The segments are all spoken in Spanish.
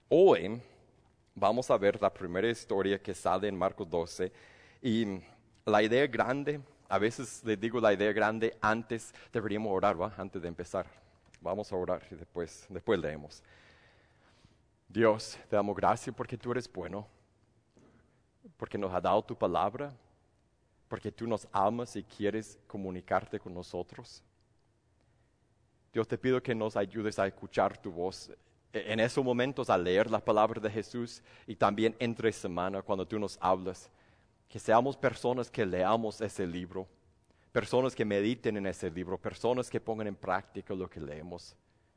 Hoy vamos a ver la primera historia que sale en Marcos 12 y la idea grande, a veces les digo la idea grande antes, deberíamos orar, ¿va? Antes de empezar. Vamos a orar y después leemos. Dios, te damos gracias porque tú eres bueno, porque nos has dado tu palabra, porque tú nos amas y quieres comunicarte con nosotros. Dios, te pido que nos ayudes a escuchar tu voz en esos momentos, a leer las palabras de Jesús y también entre semana cuando tú nos hablas. Que seamos personas que leamos ese libro, personas que mediten en ese libro, personas que pongan en práctica lo que leemos.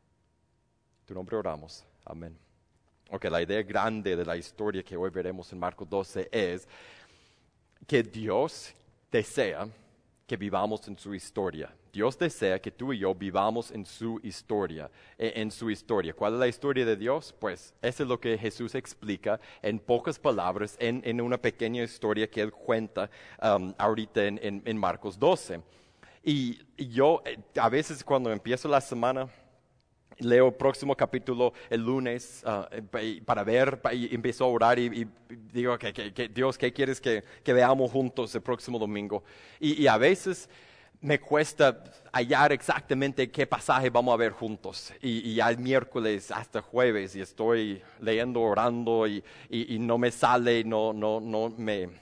En tu nombre oramos. Amén. Ok, la idea grande de la historia que hoy veremos en Marcos 12 es que Dios desea que vivamos en su historia. Dios desea que tú y yo vivamos en su historia, ¿Cuál es la historia de Dios? Pues eso es lo que Jesús explica en pocas palabras en una pequeña historia que Él cuenta ahorita en Marcos 12. Y yo a veces cuando empiezo la semana, leo el próximo capítulo el lunes para ver, y empiezo a orar y digo que Dios, ¿qué quieres que veamos juntos el próximo domingo? Y a veces me cuesta hallar exactamente qué pasaje vamos a ver juntos. Y ya es miércoles hasta jueves y estoy leyendo, orando y no me sale, no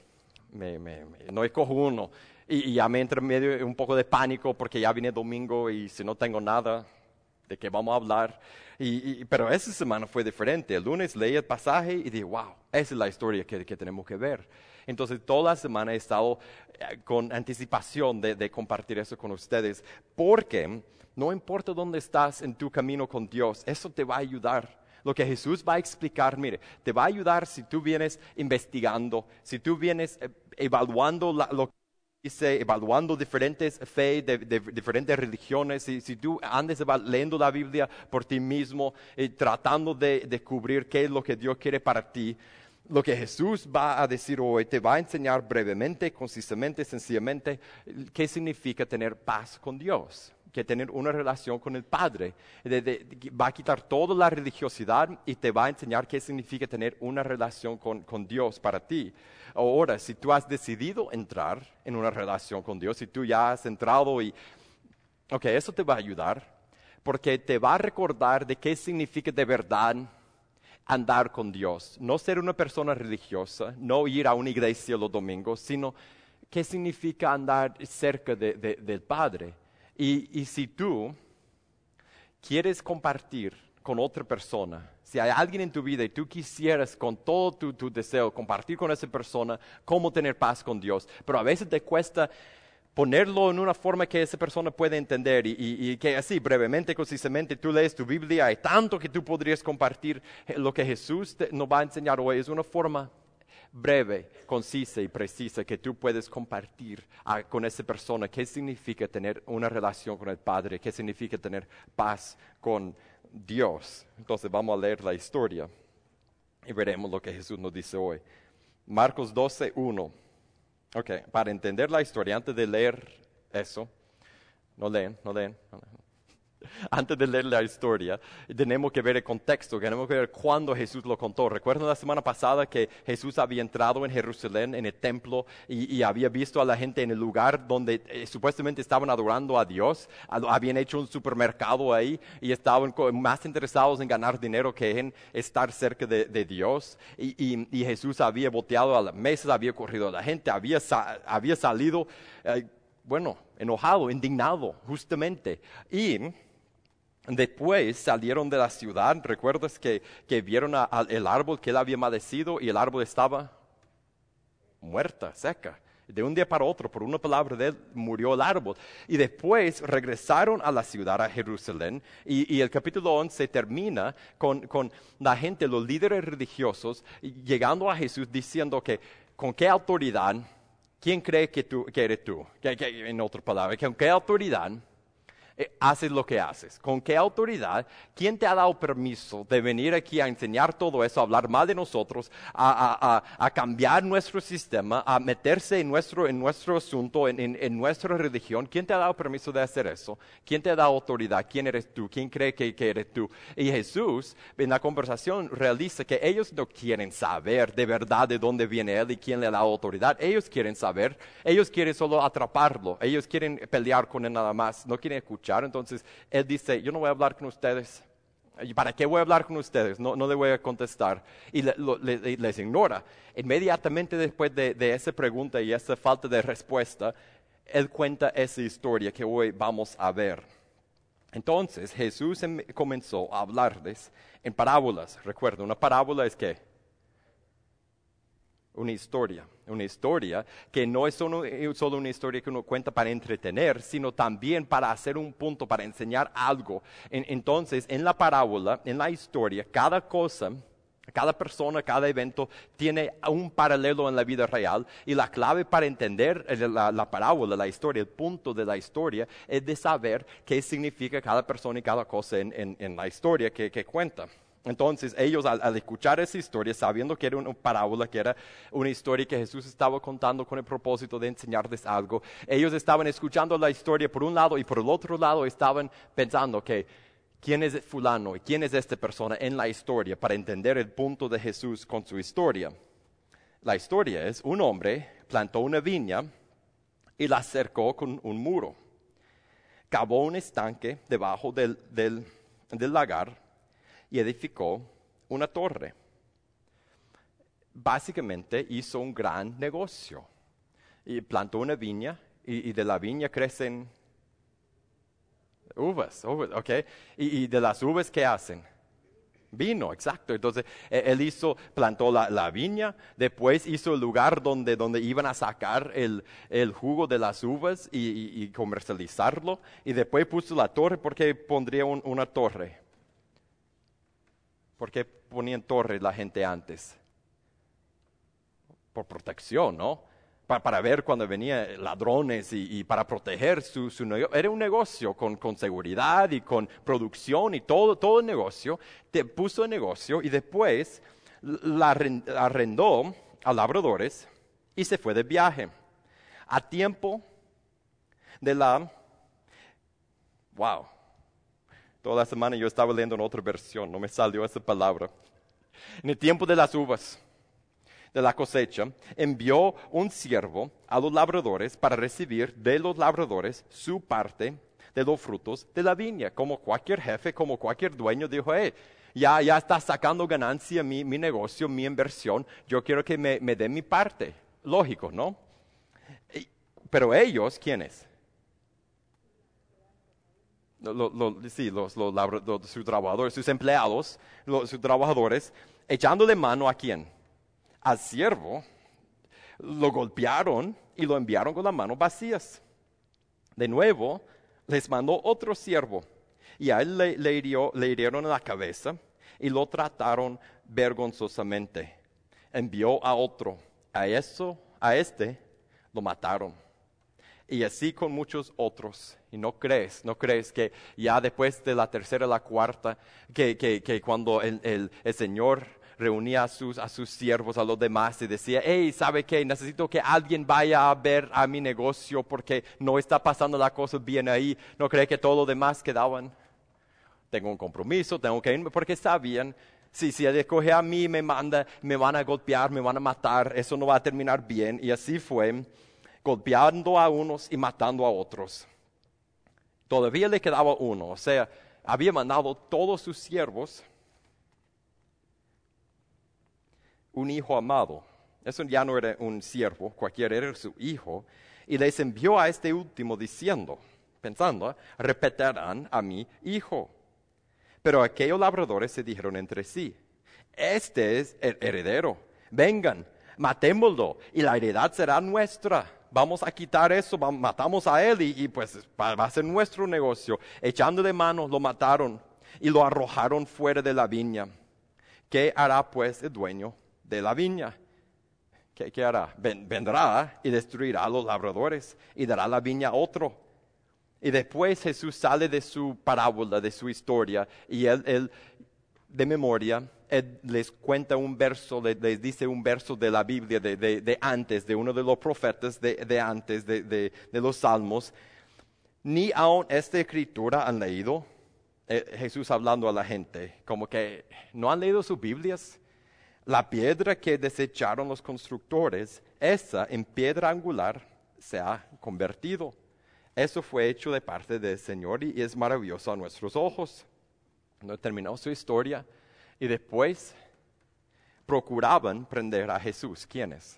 escojo uno. Y ya me entra en medio un poco de pánico porque ya viene domingo y si no tengo nada de qué vamos a hablar, pero esa semana fue diferente. El lunes leí el pasaje y dije, wow, esa es la historia que tenemos que ver. Entonces toda la semana he estado con anticipación de compartir eso con ustedes, porque no importa dónde estás en tu camino con Dios, eso te va a ayudar. Lo que Jesús va a explicar, mire, te va a ayudar si tú vienes investigando, si tú vienes evaluando lo que dice, evaluando diferentes fe de diferentes religiones. Si tú andes leyendo la Biblia por ti mismo, tratando de descubrir qué es lo que Dios quiere para ti, lo que Jesús va a decir hoy te va a enseñar brevemente, concisamente, sencillamente, qué significa tener paz con Dios, que tener una relación con el Padre. Va a quitar toda la religiosidad y te va a enseñar qué significa tener una relación con Dios para ti. Ahora, si tú has decidido entrar en una relación con Dios, si tú ya has entrado eso te va a ayudar, porque te va a recordar de qué significa de verdad andar con Dios. No ser una persona religiosa, no ir a una iglesia los domingos, sino qué significa andar cerca del Padre. Y si tú quieres compartir con otra persona, si hay alguien en tu vida y tú quisieras con todo tu deseo compartir con esa persona cómo tener paz con Dios, pero a veces te cuesta ponerlo en una forma que esa persona puede entender y que así brevemente, concisamente, tú lees tu Biblia, hay tanto que tú podrías compartir. Lo que Jesús nos va a enseñar hoy es una forma breve, concisa y precisa que tú puedes compartir con esa persona qué significa tener una relación con el Padre, qué significa tener paz con Dios. Entonces vamos a leer la historia y veremos lo que Jesús nos dice hoy. Marcos 12:1. Ok, para entender la historia, antes de leer eso, no leen. Antes de leer la historia, tenemos que ver el contexto, tenemos que ver cuándo Jesús lo contó. ¿Recuerdan la semana pasada que Jesús había entrado en Jerusalén, en el templo, y había visto a la gente en el lugar donde supuestamente estaban adorando a Dios? Habían hecho un supermercado ahí y estaban más interesados en ganar dinero que en estar cerca de Dios. Y Jesús había volteado a las mesas, había corrido a la gente, había salido, enojado, indignado, justamente. Y después salieron de la ciudad. ¿Recuerdas que vieron el árbol que él había maldecido y el árbol estaba muerta, seca? De un día para otro, por una palabra de él, murió el árbol. Y después regresaron a la ciudad, a Jerusalén, y el capítulo 11 termina con la gente, los líderes religiosos, llegando a Jesús diciendo que con qué autoridad, ¿quién cree que eres tú? En otras palabras, ¿con qué autoridad haces lo que haces? ¿Con qué autoridad? ¿Quién te ha dado permiso de venir aquí a enseñar todo eso, a hablar mal de nosotros, a cambiar nuestro sistema, a meterse en nuestro asunto, en nuestra religión? ¿Quién te ha dado permiso de hacer eso? ¿Quién te ha dado autoridad? ¿Quién eres tú? ¿Quién cree que eres tú? Y Jesús, en la conversación, realiza que ellos no quieren saber de verdad de dónde viene Él y quién le ha dado autoridad. Ellos quieren saber, ellos quieren solo atraparlo, ellos quieren pelear con Él nada más, no quieren escuchar. Entonces, Él dice, yo no voy a hablar con ustedes. ¿Y para qué voy a hablar con ustedes? No le voy a contestar. Y les ignora. Inmediatamente después de esa pregunta y esa falta de respuesta, Él cuenta esa historia que hoy vamos a ver. Entonces, Jesús comenzó a hablarles en parábolas. Recuerda, una parábola es ¿qué? Una historia que no es solo una historia que uno cuenta para entretener, sino también para hacer un punto, para enseñar algo. Entonces, en la parábola, en la historia, cada cosa, cada persona, cada evento tiene un paralelo en la vida real, y la clave para entender la parábola, la historia, el punto de la historia, es de saber qué significa cada persona y cada cosa en la historia que cuenta. Entonces ellos al escuchar esa historia, sabiendo que era una parábola, que era una historia que Jesús estaba contando con el propósito de enseñarles algo, ellos estaban escuchando la historia por un lado, y por el otro lado estaban pensando que ¿quién es fulano y quién es esta persona en la historia? Para entender el punto de Jesús con su historia. La historia es: un hombre plantó una viña y la cercó con un muro, cavó un estanque debajo del lagar y edificó una torre. Básicamente hizo un gran negocio. Y plantó una viña, y de la viña crecen uvas, ¿ok? Y de las uvas, ¿qué hacen? Vino, exacto. Entonces, él plantó la viña, después hizo el lugar donde iban a sacar el jugo de las uvas y comercializarlo, y después puso la torre. ¿Por qué pondría una torre? ¿Por qué ponían torres la gente antes? Por protección, ¿no? Para ver cuando venían ladrones y para proteger su negocio. Era un negocio con seguridad y con producción y todo el negocio. Puso el negocio y después la arrendó a labradores y se fue de viaje. A tiempo de wow. Toda la semana yo estaba leyendo en otra versión, no me salió esa palabra. En el tiempo de las uvas, de la cosecha, envió un siervo a los labradores para recibir de los labradores su parte de los frutos de la viña. Como cualquier jefe, como cualquier dueño, dijo: ya está sacando ganancia mi negocio, mi inversión, yo quiero que me den mi parte. Lógico, ¿no? Pero ellos, ¿quiénes? Sus trabajadores, sus empleados, sus trabajadores, echándole mano ¿a quién? Al siervo, lo golpearon y lo enviaron con las manos vacías. De nuevo, les mandó otro siervo, y a él le hirieron en la cabeza y lo trataron vergonzosamente. Envió a otro, a este lo mataron. Y así con muchos otros. Y no crees que ya después de la tercera, la cuarta, que cuando el Señor reunía a sus siervos, a los demás, y decía: ¿sabe qué? Necesito que alguien vaya a ver a mi negocio porque no está pasando la cosa bien ahí. ¿No cree que todos los demás quedaban? Tengo un compromiso, tengo que irme, porque sabían, si él escoge a mí, me van a golpear, me van a matar, eso no va a terminar bien. Y así fue, golpeando a unos y matando a otros. Todavía le quedaba uno, o sea, había mandado todos sus siervos, un hijo amado. Eso ya no era un siervo cualquiera, era su hijo. Y les envió a este último pensando, respetarán a mi hijo. Pero aquellos labradores se dijeron entre sí: este es el heredero, vengan, matémoslo y la heredad será nuestra. Vamos a quitar eso, matamos a él y pues va a ser nuestro negocio. Echándole mano, lo mataron y lo arrojaron fuera de la viña. ¿Qué hará pues el dueño de la viña? ¿Qué hará? Vendrá y destruirá a los labradores y dará la viña a otro. Y después Jesús sale de su parábola, de su historia, y él de memoria, él les cuenta un verso, les dice un verso de la Biblia de antes, de uno de los profetas de antes, de los salmos. Ni aun esta escritura han leído. Jesús hablando a la gente, como que no han leído sus Biblias. La piedra que desecharon los constructores, esa en piedra angular se ha convertido. Eso fue hecho de parte del Señor y es maravilloso a nuestros ojos. No terminó su historia y después procuraban prender a Jesús. ¿Quiénes?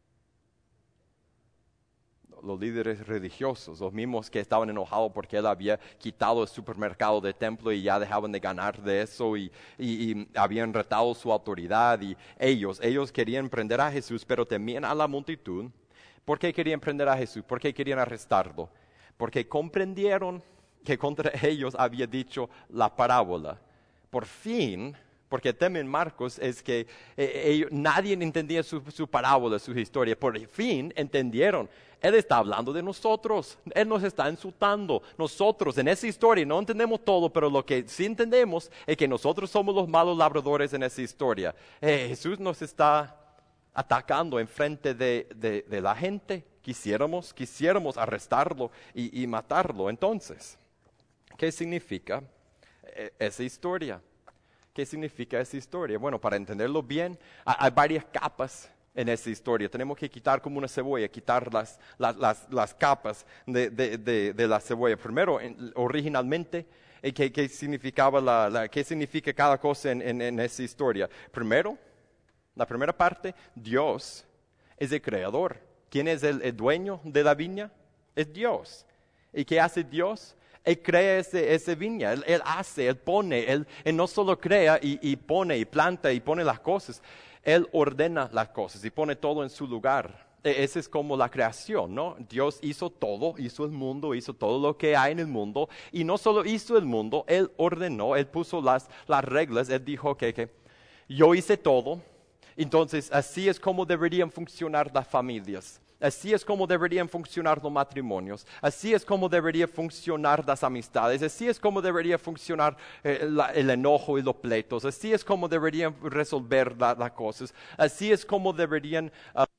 Los líderes religiosos, los mismos que estaban enojados porque él había quitado el supermercado del templo y ya dejaban de ganar de eso y habían retado su autoridad. Y ellos querían prender a Jesús, pero temían a la multitud. ¿Por qué querían prender a Jesús? ¿Por qué querían arrestarlo? Porque comprendieron que contra ellos había dicho la parábola. Por fin, porque el tema en Marcos es que nadie entendía su parábola, su historia. Por fin entendieron. Él está hablando de nosotros. Él nos está insultando. Nosotros en esa historia no entendemos todo, pero lo que sí entendemos es que nosotros somos los malos labradores en esa historia. Jesús nos está atacando en frente de la gente. Quisiéramos arrestarlo y matarlo. Entonces, ¿qué significa esa historia? ¿Qué significa esa historia? Bueno, para entenderlo bien, hay varias capas en esa historia. Tenemos que quitar como una cebolla, quitar las capas de la cebolla. Primero, originalmente, ¿qué significaba qué significa cada cosa en esa historia? Primero, la primera parte, Dios es el creador. ¿Quién es el dueño de la viña? Es Dios. ¿Y qué hace Dios? Él crea esa viña, él hace, Él pone, Él no solo crea y pone y planta y pone las cosas, Él ordena las cosas y pone todo en su lugar. Esa es como la creación, ¿no? Dios hizo todo, hizo el mundo, hizo todo lo que hay en el mundo y no solo hizo el mundo, Él ordenó, Él puso las reglas, Él dijo que yo hice todo. Entonces, así es como deberían funcionar las familias. Así es como deberían funcionar los matrimonios. Así es como deberían funcionar las amistades. Así es como debería funcionar el enojo y los pleitos. Así es como deberían resolver las cosas. Así es como deberían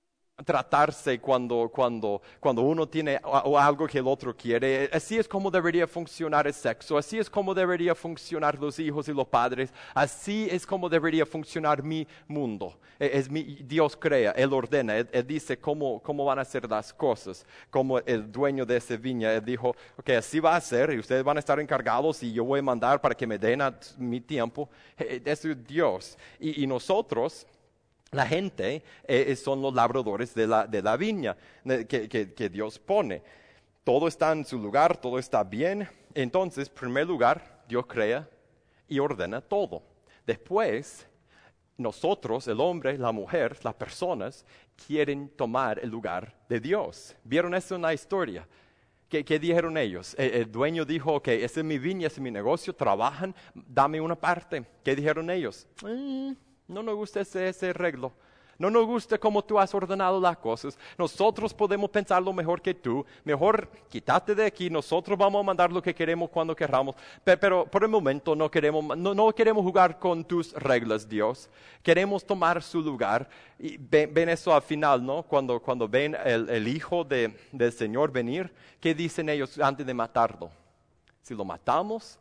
tratarse cuando uno tiene algo que el otro quiere. Así es como debería funcionar el sexo. Así es como debería funcionar los hijos y los padres. Así es como debería funcionar mi mundo. Dios crea, Él ordena, Él dice cómo van a ser las cosas. Como el dueño de esa viña, Él dijo, ok, así va a ser y ustedes van a estar encargados y yo voy a mandar para que me den mi tiempo. Eso es Dios. Y nosotros, la gente, son los labradores de la viña que Dios pone. Todo está en su lugar, todo está bien. Entonces, en primer lugar, Dios crea y ordena todo. Después, nosotros, el hombre, la mujer, las personas, quieren tomar el lugar de Dios. ¿Vieron eso en la historia? ¿Qué dijeron ellos? El dueño dijo, ok, esa es mi viña, ese es mi negocio, trabajan, dame una parte. ¿Qué dijeron ellos? No nos gusta ese arreglo. No nos gusta cómo tú has ordenado las cosas. Nosotros podemos pensarlo mejor que tú. Mejor quítate de aquí. Nosotros vamos a mandar lo que queremos cuando queramos. Pero por el momento no queremos jugar con tus reglas, Dios. Queremos tomar su lugar. Y ven eso al final, ¿no? Cuando ven el Hijo del Señor venir, ¿qué dicen ellos antes de matarlo? Si lo matamos,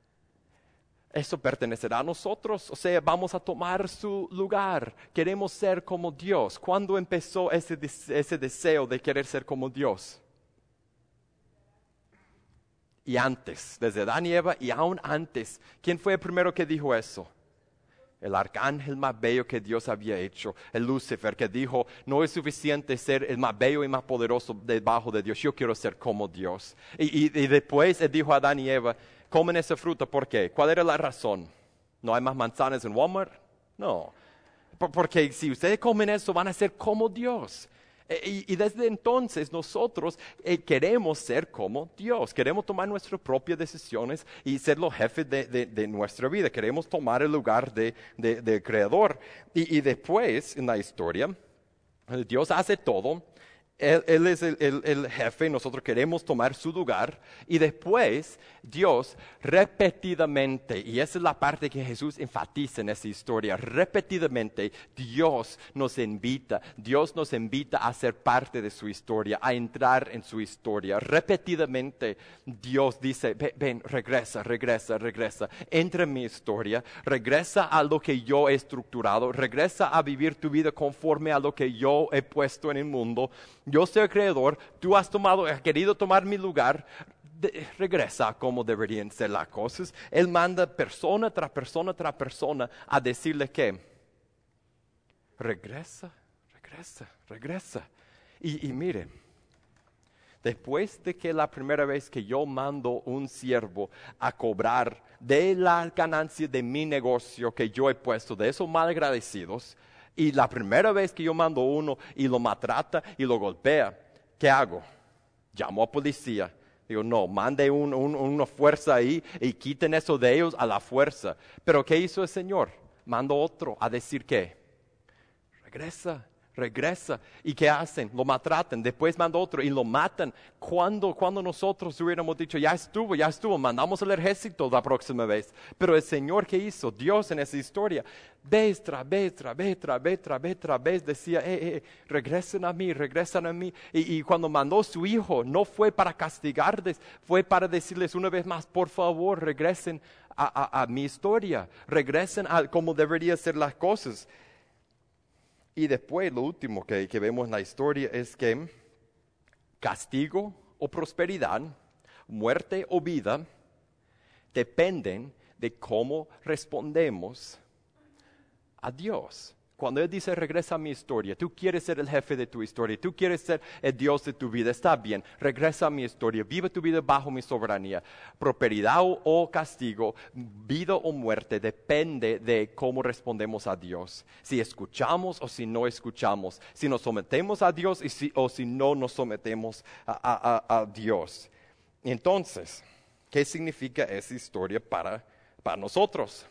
eso pertenecerá a nosotros, o sea, vamos a tomar su lugar. Queremos ser como Dios. ¿Cuándo empezó ese deseo de querer ser como Dios? Y antes, desde Adán y Eva y aún antes. ¿Quién fue el primero que dijo eso? El arcángel más bello que Dios había hecho, el Lucifer, que dijo, no es suficiente ser el más bello y más poderoso debajo de Dios, yo quiero ser como Dios. Y después él dijo a Adán y Eva, comen esa fruta, ¿por qué? ¿Cuál era la razón? ¿No hay más manzanas en Walmart? No, porque si ustedes comen eso van a ser como Dios. Y desde entonces nosotros queremos ser como Dios, queremos tomar nuestras propias decisiones y ser los jefes de nuestra vida, queremos tomar el lugar del Creador. Y después, en la historia, Dios hace todo, Él es el jefe, nosotros queremos tomar su lugar. Y después Dios repetidamente, y esa es la parte que Jesús enfatiza en esa historia, repetidamente Dios nos invita a ser parte de su historia, a entrar en su historia. Repetidamente Dios dice, ven, regresa, entra en mi historia, regresa a lo que yo he estructurado, regresa a vivir tu vida conforme a lo que yo he puesto en el mundo. Yo soy el creador, tú has querido tomar mi lugar, regresa a cómo deberían ser las cosas. Él manda persona tras persona a decirle que regresa. Y mire, después de que la primera vez que yo mando un siervo a cobrar de la ganancia de mi negocio que yo he puesto, de esos malagradecidos, y la primera vez que yo mando uno y lo maltrata y lo golpea, ¿qué hago? Llamo a policía. Digo, no, mande una fuerza ahí y quiten eso de ellos a la fuerza. Pero ¿qué hizo el Señor? Mandó otro a decir ¿qué? Regresa. ¿Y qué hacen? Lo maltratan. Después manda otro y lo matan. Cuando nosotros hubiéramos dicho, ya estuvo, mandamos al ejército la próxima vez. Pero el Señor, ¿qué hizo? Dios en esa historia, vez tras vez decía, regresan a mí. Y cuando mandó a su hijo, no fue para castigarles, fue para decirles una vez más, por favor, regresen a mi historia. Regresen a cómo deberían ser las cosas. Y después lo último que vemos en la historia es que castigo o prosperidad, muerte o vida, dependen de cómo respondemos a Dios. Cuando Él dice regresa a mi historia, tú quieres ser el jefe de tu historia, tú quieres ser el Dios de tu vida, está bien, regresa a mi historia, vive tu vida bajo mi soberanía. Prosperidad o castigo, vida o muerte, depende de cómo respondemos a Dios. Si escuchamos o si no escuchamos, si nos sometemos a Dios o si no nos sometemos a Dios. Entonces, ¿qué significa esa historia para nosotros?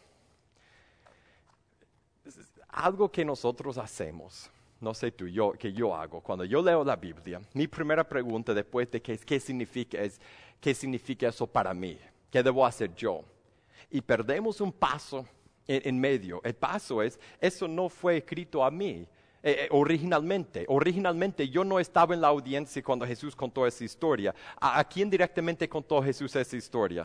Algo que nosotros hacemos, no sé tú, que yo hago, cuando yo leo la Biblia, mi primera pregunta después de qué significa eso para mí, qué debo hacer yo. Y perdemos un paso en medio. El paso es, eso no fue escrito a mí originalmente. Originalmente yo no estaba en la audiencia cuando Jesús contó esa historia. ¿A quién directamente contó Jesús esa historia?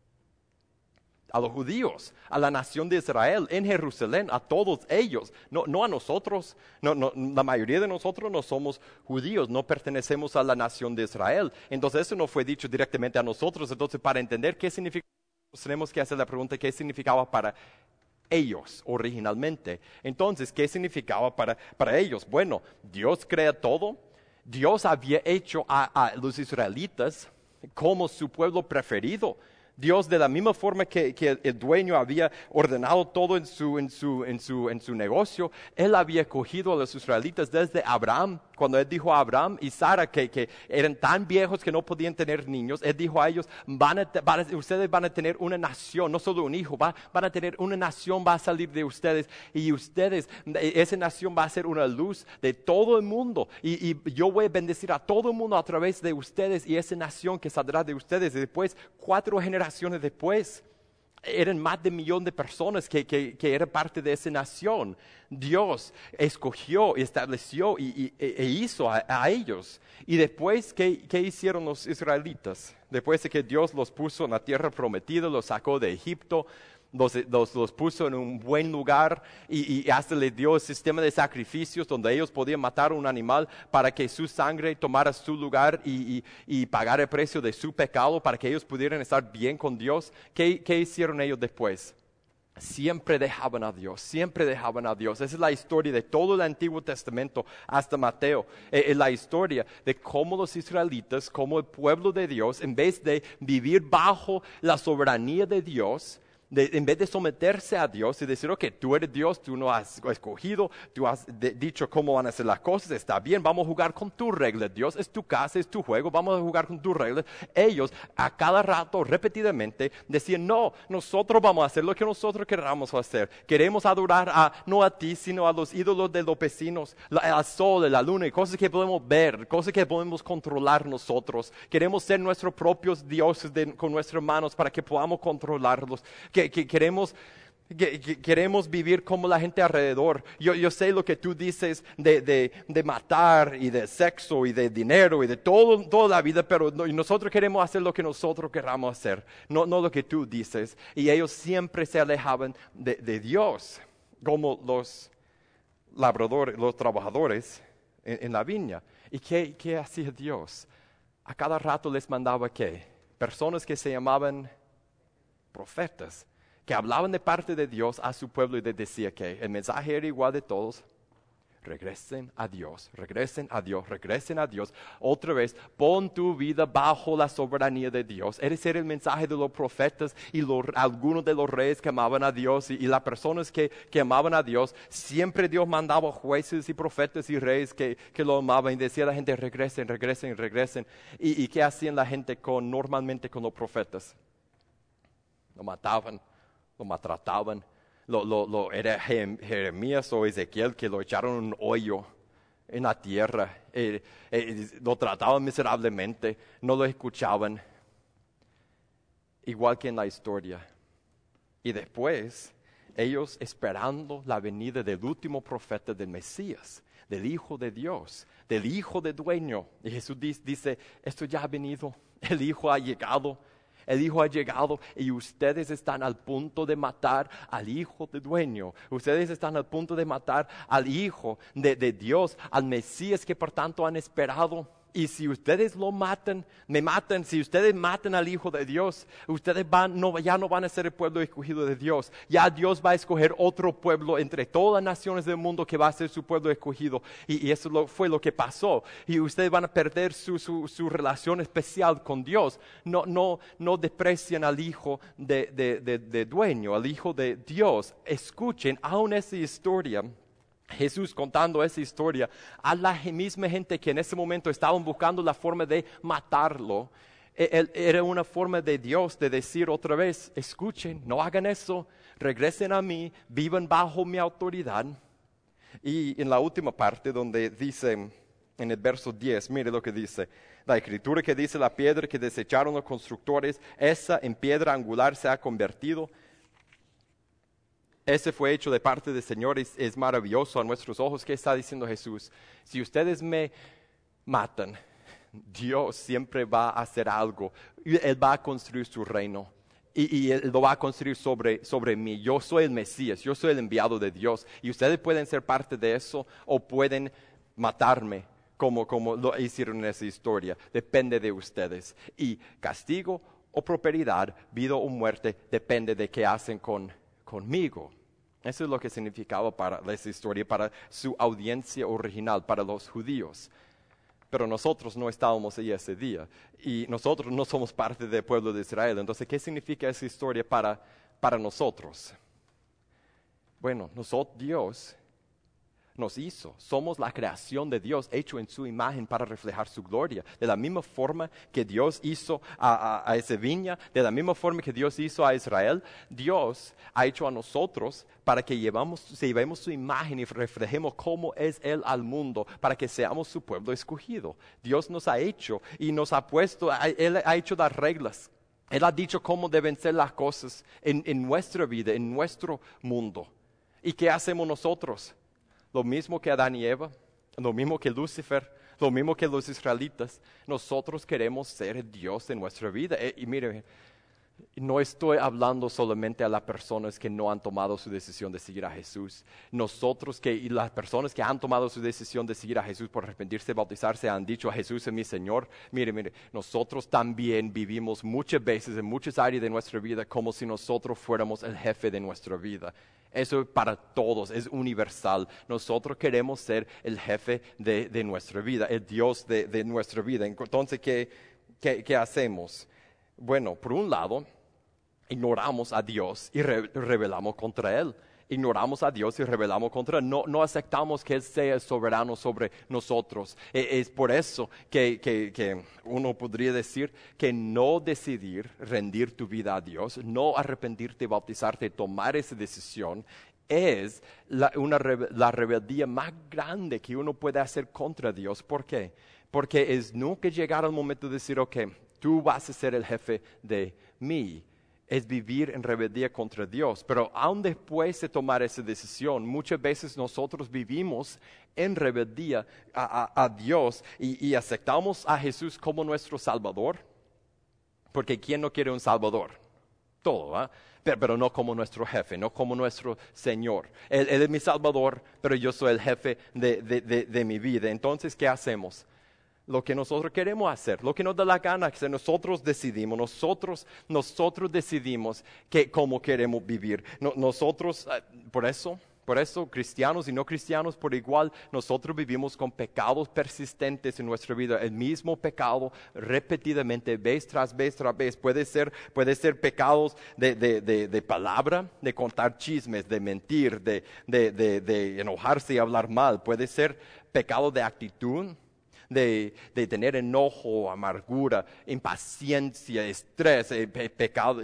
A los judíos, a la nación de Israel, en Jerusalén, a todos ellos, no a nosotros. La mayoría de nosotros no somos judíos, no pertenecemos a la nación de Israel. Entonces eso no fue dicho directamente a nosotros. Entonces para entender qué significa, tenemos que hacer la pregunta, ¿qué significaba para ellos originalmente? Entonces, ¿qué significaba para ellos? Bueno, Dios crea todo. Dios había hecho a los israelitas como su pueblo preferido. Dios, de la misma forma que el dueño había ordenado todo en su negocio, Él había cogido a los israelitas desde Abraham. Cuando Él dijo a Abraham y Sara que eran tan viejos que no podían tener niños, Él dijo a ellos, ustedes van a tener una nación, no solo un hijo, van a tener una nación, va a salir de ustedes. Y esa nación va a ser una luz de todo el mundo. Y yo voy a bendecir a todo el mundo a través de ustedes y esa nación que saldrá de ustedes. Y después, 4 generaciones después, eran más de 1 millón de personas que eran parte de esa nación. Dios escogió, estableció e hizo a ellos. Y después, ¿qué hicieron los israelitas? Después de que Dios los puso en la tierra prometida, los sacó de Egipto, los puso en un buen lugar y hasta les dio el sistema de sacrificios donde ellos podían matar un animal para que su sangre tomara su lugar y pagar el precio de su pecado para que ellos pudieran estar bien con Dios. ¿Qué hicieron ellos después? Siempre dejaban a Dios. Esa es la historia de todo el Antiguo Testamento hasta Mateo. Es la historia de cómo los israelitas, como el pueblo de Dios, en vez de vivir bajo la soberanía de Dios, En vez de someterse a Dios y decir, ok, tú eres Dios, tú no has escogido, tú has dicho cómo van a ser las cosas, está bien, vamos a jugar con tus reglas, Dios, es tu casa, es tu juego, vamos a jugar con tus reglas. Ellos a cada rato, repetidamente, decían, no, nosotros vamos a hacer lo que nosotros queramos hacer. Queremos adorar no a ti, sino a los ídolos de los vecinos, al sol, la luna, y cosas que podemos ver, cosas que podemos controlar nosotros. Queremos ser nuestros propios dioses con nuestras manos para que podamos controlarlos. Queremos vivir como la gente alrededor. Yo sé lo que tú dices de matar y de sexo y de dinero y de toda la vida, pero nosotros queremos hacer lo que nosotros queramos hacer, no lo que tú dices. Y ellos siempre se alejaban de Dios, como los labradores, los trabajadores en la viña. ¿Y qué hacía Dios? A cada rato les mandaba ¿qué? Personas que se llamaban profetas, que hablaban de parte de Dios a su pueblo y les decía que el mensaje era igual de todos. Regresen a Dios, regresen a Dios, regresen a Dios. Otra vez, pon tu vida bajo la soberanía de Dios. Ese era el mensaje de los profetas y algunos de los reyes que amaban a Dios y las personas que amaban a Dios. Siempre Dios mandaba jueces y profetas y reyes que lo amaban y decía a la gente, regresen, regresen, regresen. ¿Y qué hacían la gente normalmente con los profetas? Lo mataban, lo maltrataban. Era Jeremías o Ezequiel que lo echaron en un hoyo en la tierra. Lo trataban miserablemente, no lo escuchaban. Igual que en la historia. Y después, ellos esperando la venida del último profeta del Mesías, del Hijo de Dios, del Hijo del Dueño. Y Jesús dice, esto ya ha venido, el Hijo ha llegado. El Hijo ha llegado y ustedes están al punto de matar al Hijo del Dueño. Ustedes están al punto de matar al Hijo de Dios, al Mesías que por tanto han esperado. Y si ustedes lo matan, me matan, si ustedes matan al Hijo de Dios, ustedes ya no van a ser el pueblo escogido de Dios. Ya Dios va a escoger otro pueblo entre todas las naciones del mundo que va a ser su pueblo escogido. Y eso fue lo que pasó. Y ustedes van a perder su relación especial con Dios. No desprecian al Hijo de Dueño, al Hijo de Dios. Escuchen aún esa historia. Jesús contando esa historia a la misma gente que en ese momento estaban buscando la forma de matarlo. Era una forma de Dios de decir otra vez, escuchen, no hagan eso, regresen a mí, vivan bajo mi autoridad. Y en la última parte donde dice, en el verso 10, mire lo que dice, la escritura que dice la piedra que desecharon los constructores, esa en piedra angular se ha convertido. Ese fue hecho de parte del Señor, es maravilloso a nuestros ojos. ¿Qué está diciendo Jesús? Si ustedes me matan, Dios siempre va a hacer algo. Él va a construir su reino. Y Él lo va a construir sobre mí. Yo soy el Mesías, yo soy el enviado de Dios. Y ustedes pueden ser parte de eso o pueden matarme, como lo hicieron en esa historia. Depende de ustedes. Y castigo o prosperidad, vida o muerte, depende de qué hacen conmigo. Eso es lo que significaba para esa historia, para su audiencia original, para los judíos. Pero nosotros no estábamos ahí ese día y nosotros no somos parte del pueblo de Israel. Entonces, ¿qué significa esa historia para nosotros? Bueno, Dios nos hizo, somos la creación de Dios, hecho en su imagen para reflejar su gloria. De la misma forma que Dios hizo a esa viña, de la misma forma que Dios hizo a Israel, Dios ha hecho a nosotros para que llevemos su imagen y reflejemos cómo es Él al mundo, para que seamos su pueblo escogido. Dios nos ha hecho y nos ha puesto, Él ha hecho las reglas. Él ha dicho cómo deben ser las cosas en nuestra vida, en nuestro mundo. ¿Y qué hacemos nosotros? Lo mismo que Adán y Eva, lo mismo que Lucifer, lo mismo que los israelitas. Nosotros queremos ser el Dios de nuestra vida. Y mire, no estoy hablando solamente a las personas que no han tomado su decisión de seguir a Jesús. Y las personas que han tomado su decisión de seguir a Jesús por arrepentirse y bautizarse han dicho a Jesús es mi Señor. Mire, nosotros también vivimos muchas veces en muchas áreas de nuestra vida como si nosotros fuéramos el jefe de nuestra vida. Eso es para todos, es universal. Nosotros queremos ser el jefe de nuestra vida, el Dios de nuestra vida. Entonces, ¿qué hacemos? Bueno, por un lado, ignoramos a Dios y rebelamos contra Él. Ignoramos a Dios y rebelamos contra Él. No aceptamos que Él sea soberano sobre nosotros. Es por eso que uno podría decir que no decidir rendir tu vida a Dios, no arrepentirte, bautizarte, tomar esa decisión, es la rebeldía más grande que uno puede hacer contra Dios. ¿Por qué? Porque es nunca llegar al momento de decir, ok, tú vas a ser el jefe de mí. Es vivir en rebeldía contra Dios. Pero aún después de tomar esa decisión, muchas veces nosotros vivimos en rebeldía a Dios y aceptamos a Jesús como nuestro Salvador. Porque ¿quién no quiere un Salvador? Todo, ¿ah? Pero no como nuestro jefe, no como nuestro Señor. Él es mi Salvador, pero yo soy el jefe de mi vida. Entonces, ¿qué hacemos? Lo que nosotros queremos hacer, lo que nos da la gana, que nosotros decidimos, nosotros decidimos cómo queremos vivir. Nosotros, por eso, cristianos y no cristianos por igual, nosotros vivimos con pecados persistentes en nuestra vida, el mismo pecado repetidamente, vez tras vez tras vez. Puede ser pecados de palabra, de contar chismes, de mentir, de enojarse y hablar mal. Puede ser pecado de actitud, de tener enojo, amargura, impaciencia, estrés, pecado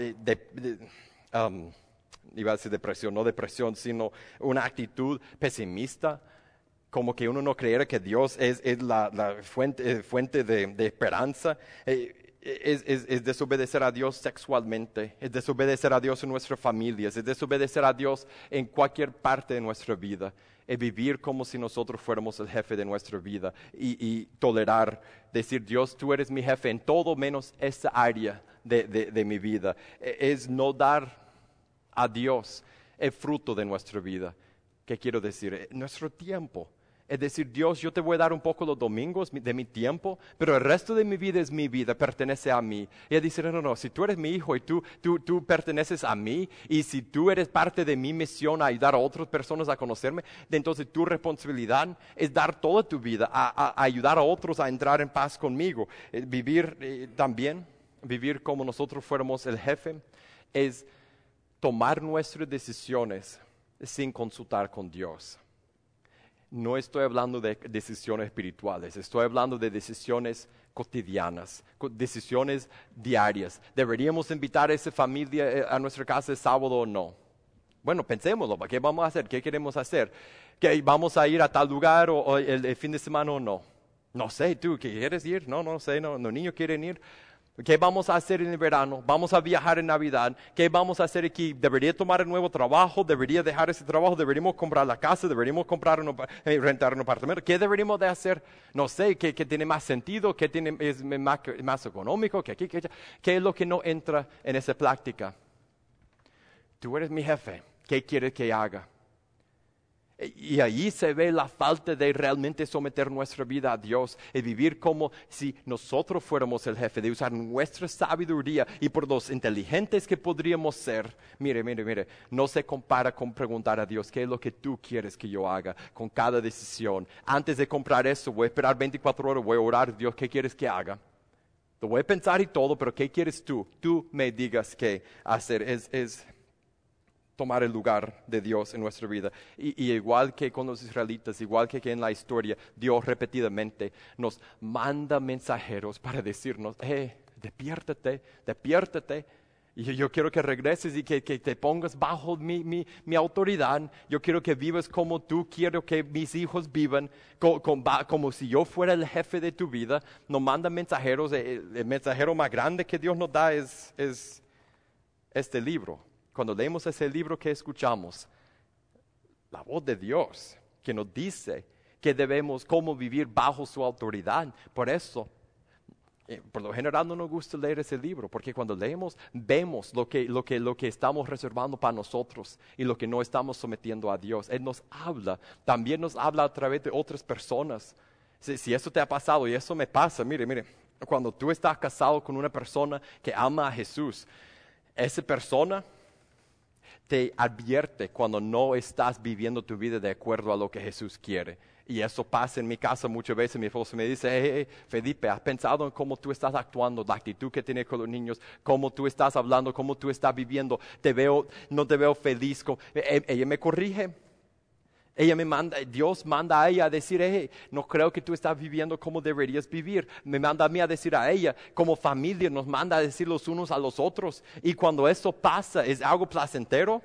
iba a decir depresión, no depresión, sino una actitud pesimista, como que uno no creyera que Dios es la fuente de esperanza. Es desobedecer a Dios sexualmente, es desobedecer a Dios en nuestras familias, es desobedecer a Dios en cualquier parte de nuestra vida. Es vivir como si nosotros fuéramos el jefe de nuestra vida y tolerar, decir, Dios, tú eres mi jefe en todo menos esa área de mi vida. Es no dar a Dios el fruto de nuestra vida. ¿Qué quiero decir? Nuestro tiempo. Es decir, Dios, yo te voy a dar un poco los domingos de mi tiempo, pero el resto de mi vida es mi vida, pertenece a mí. Y Él dice, no, si tú eres mi hijo y tú perteneces a mí, y si tú eres parte de mi misión a ayudar a otras personas a conocerme, entonces tu responsabilidad es dar toda tu vida a ayudar a otros a entrar en paz conmigo. Vivir como nosotros fuéramos el jefe, es tomar nuestras decisiones sin consultar con Dios. No estoy hablando de decisiones espirituales, estoy hablando de decisiones cotidianas, decisiones diarias. ¿Deberíamos invitar a esa familia a nuestra casa el sábado o no? Bueno, pensémoslo, ¿qué vamos a hacer? ¿Qué queremos hacer? ¿Que vamos a ir a tal lugar o el fin de semana o no? No sé, ¿tú quieres ir? No sé, los niños quieren ir. ¿Qué vamos a hacer en el verano? ¿Vamos a viajar en Navidad? ¿Qué vamos a hacer aquí? ¿Debería tomar el nuevo trabajo? ¿Debería dejar ese trabajo? ¿Deberíamos comprar la casa? ¿Deberíamos rentar un apartamento? ¿Qué deberíamos de hacer? No sé, ¿qué tiene más sentido? ¿Qué es más económico? ¿Qué es lo que no entra en esa práctica? Tú eres mi jefe. ¿Qué quieres que haga? Y ahí se ve la falta de realmente someter nuestra vida a Dios y vivir como si nosotros fuéramos el jefe, de usar nuestra sabiduría y por los inteligentes que podríamos ser. Mire, no se compara con preguntar a Dios qué es lo que tú quieres que yo haga con cada decisión. Antes de comprar eso, voy a esperar 24 horas, voy a orar, Dios, ¿qué quieres que haga? Lo voy a pensar y todo, pero ¿qué quieres tú? Tú me digas qué hacer. Es tomar el lugar de Dios en nuestra vida. Y igual que con los israelitas, igual que en la historia, Dios repetidamente nos manda mensajeros para decirnos, despiértate. Y yo quiero que regreses y que te pongas bajo mi autoridad. Yo quiero que vivas como tú, quiero que mis hijos vivan como si yo fuera el jefe de tu vida. Nos manda mensajeros. El mensajero más grande que Dios nos da es este libro. Cuando leemos ese libro que escuchamos, la voz de Dios que nos dice que debemos cómo vivir bajo su autoridad. Por eso, por lo general no nos gusta leer ese libro, porque cuando leemos vemos lo que estamos reservando para nosotros y lo que no estamos sometiendo a Dios. Él nos habla, también nos habla a través de otras personas. Si eso te ha pasado y eso me pasa, mire, cuando tú estás casado con una persona que ama a Jesús, esa persona te advierte cuando no estás viviendo tu vida de acuerdo a lo que Jesús quiere. Y eso pasa en mi casa muchas veces. Mi esposo me dice, hey, Felipe, ¿has pensado en cómo tú estás actuando, la actitud que tienes con los niños, cómo tú estás hablando, cómo tú estás viviendo? No te veo feliz. Ella me corrige. Dios manda a ella a decir, hey, no creo que tú estás viviendo como deberías vivir. Me manda a mí a decir a ella, como familia nos manda a decir los unos a los otros. Y cuando eso pasa, ¿es algo placentero?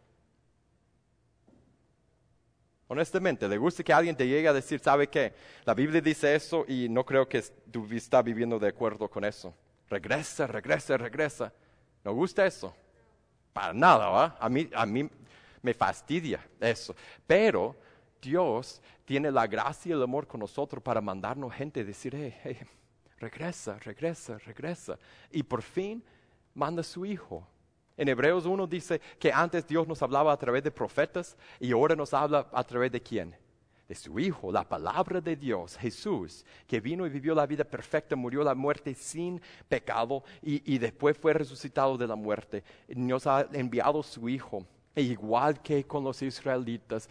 Honestamente, ¿le gusta que alguien te llegue a decir, ¿sabe qué? La Biblia dice eso y no creo que tú estás viviendo de acuerdo con eso. Regresa, regresa, regresa. ¿No gusta eso? Para nada, ¿va? A mí me fastidia eso. Pero Dios tiene la gracia y el amor con nosotros para mandarnos gente y decir, hey, regresa, regresa, regresa. Y por fin manda a su Hijo. En Hebreos 1 dice que antes Dios nos hablaba a través de profetas y ahora nos habla a través de ¿quién? De su Hijo, la palabra de Dios, Jesús, que vino y vivió la vida perfecta, murió la muerte sin pecado y después fue resucitado de la muerte. Nos ha enviado su Hijo, e igual que con los israelitas,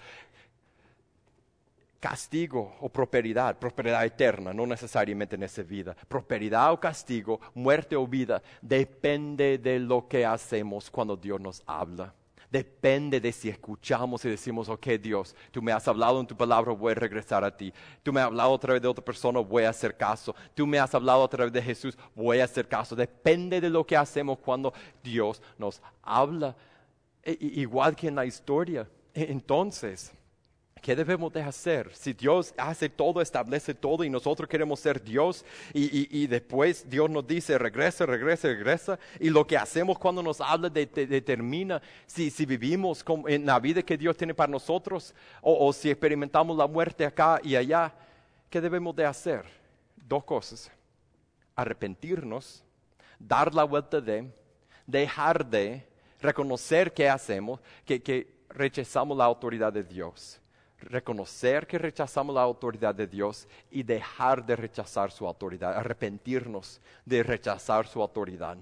castigo o prosperidad eterna, no necesariamente en esa vida. Prosperidad o castigo, muerte o vida, depende de lo que hacemos cuando Dios nos habla. Depende de si escuchamos y decimos, ok Dios, tú me has hablado en tu palabra, voy a regresar a ti. Tú me has hablado a través de otra persona, voy a hacer caso. Tú me has hablado a través de Jesús, voy a hacer caso. Depende de lo que hacemos cuando Dios nos habla. Igual que en la historia. Entonces, ¿qué debemos de hacer? Si Dios hace todo, establece todo y nosotros queremos ser Dios y después Dios nos dice regresa, regresa, regresa y lo que hacemos cuando nos habla determina si vivimos en la vida que Dios tiene para nosotros o si experimentamos la muerte acá y allá. ¿Qué debemos de hacer? Dos cosas. Arrepentirnos, dar la vuelta dejar de, reconocer que hacemos, que rechazamos la autoridad de Dios. Reconocer que rechazamos la autoridad de Dios y dejar de rechazar su autoridad, arrepentirnos de rechazar su autoridad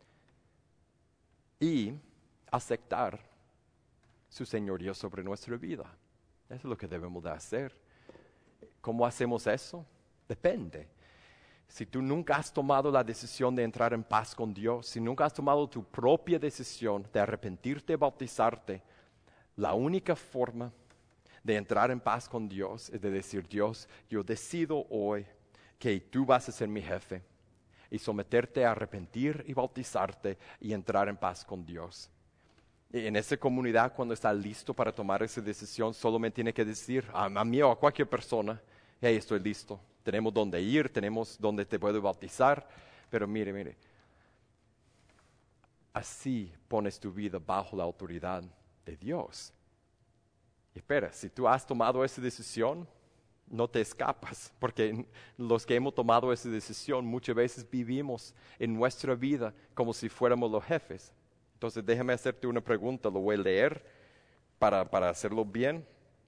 y aceptar su señorío sobre nuestra vida. Eso es lo que debemos de hacer. ¿Cómo hacemos eso? Depende. Si tú nunca has tomado la decisión de entrar en paz con Dios, si nunca has tomado tu propia decisión de arrepentirte y bautizarte, la única forma de entrar en paz con Dios es de decir, Dios, yo decido hoy que tú vas a ser mi jefe y someterte a arrepentir y bautizarte y entrar en paz con Dios. Y en esa comunidad, cuando está listo para tomar esa decisión, solo me tiene que decir a mí o a cualquier persona, hey, estoy listo, tenemos dónde ir, tenemos dónde te puedo bautizar, pero mire, así pones tu vida bajo la autoridad de Dios. Y espera, si tú has tomado esa decisión, no te escapas, porque los que hemos tomado esa decisión muchas veces vivimos en nuestra vida como si fuéramos los jefes. Entonces déjame hacerte una pregunta, lo voy a leer para hacerlo bien.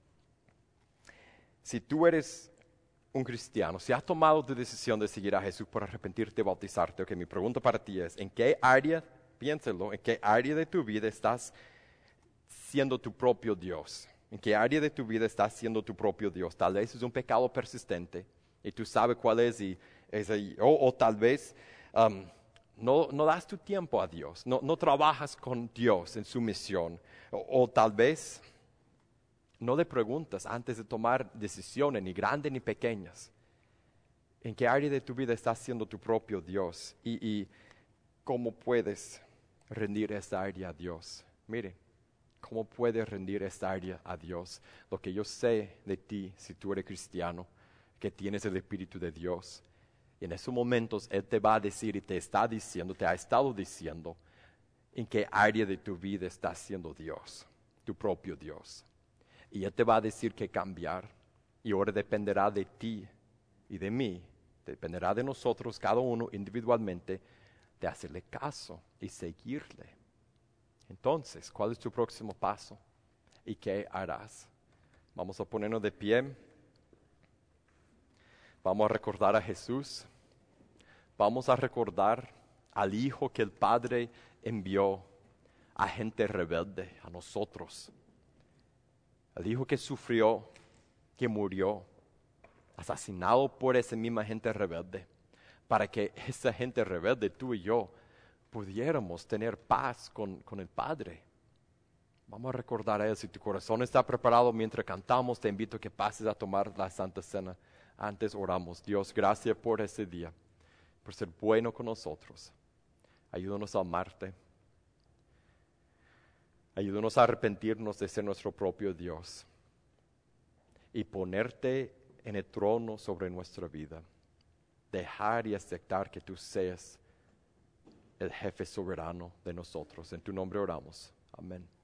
Si tú eres un cristiano, si has tomado tu decisión de seguir a Jesús por arrepentirte y bautizarte, mi pregunta para ti es, ¿en qué área, piénsalo, en qué área de tu vida estás siendo tu propio Dios? ¿En qué área de tu vida estás siendo tu propio Dios? Tal vez es un pecado persistente y tú sabes cuál es o tal vez no das tu tiempo a Dios, no trabajas con Dios en su misión o tal vez no le preguntas antes de tomar decisiones ni grandes ni pequeñas. ¿En qué área de tu vida estás siendo tu propio Dios? Y cómo puedes rendir esta área a Dios. Mire. ¿Cómo puedes rendir esta área a Dios? Lo que yo sé de ti, si tú eres cristiano, que tienes el Espíritu de Dios. Y en esos momentos Él te va a decir y te está diciendo, te ha estado diciendo, en qué área de tu vida estás siendo Dios, tu propio Dios. Y Él te va a decir que cambiar. Y ahora dependerá de ti y de mí, dependerá de nosotros, cada uno individualmente, de hacerle caso y seguirle. Entonces, ¿cuál es tu próximo paso? ¿Y qué harás? Vamos a ponernos de pie. Vamos a recordar a Jesús. Vamos a recordar al Hijo que el Padre envió a gente rebelde, a nosotros. El Hijo que sufrió, que murió, asesinado por esa misma gente rebelde, para que esa gente rebelde, tú y yo, pudiéramos tener paz con el Padre. Vamos a recordar a Él. Si tu corazón está preparado mientras cantamos, te invito a que pases a tomar la Santa Cena. Antes oramos. Dios, gracias por ese día, por ser bueno con nosotros. Ayúdanos a amarte. Ayúdanos a arrepentirnos de ser nuestro propio Dios y ponerte en el trono sobre nuestra vida. Dejar y aceptar que tú seas el jefe soberano de nosotros. En tu nombre oramos. Amén.